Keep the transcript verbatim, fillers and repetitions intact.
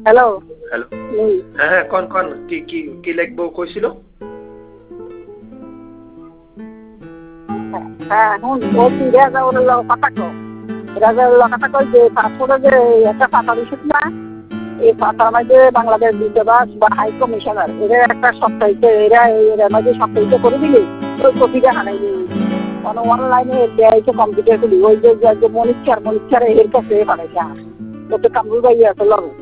Hello hello হ্যাঁ হ্যাঁ কোন কোন কি কি কি লিখবো কইছিল? হ্যাঁ হুন ও কি রাজাউল্লাহ কথা কো রাজাউল্লাহ কথা কই যে পাসপোর্টে যে একটা পাতা দিছিস না এই পাতার মধ্যে বাংলাদেশ দূতাবাস বা হাই কমিশনার এরা একটা সপ্তাহিতে এরা এর মধ্যে সপ্তাহিতে করে দিলি ওই কপিটা হারাই দিই মানে অনলাইনে দেয় কম্পিউটার করি ওই যে মনিচ্ছার মনিচ্ছার এর কাছে পাঠাইছে তো কামরুল ভাই আছে লড়ো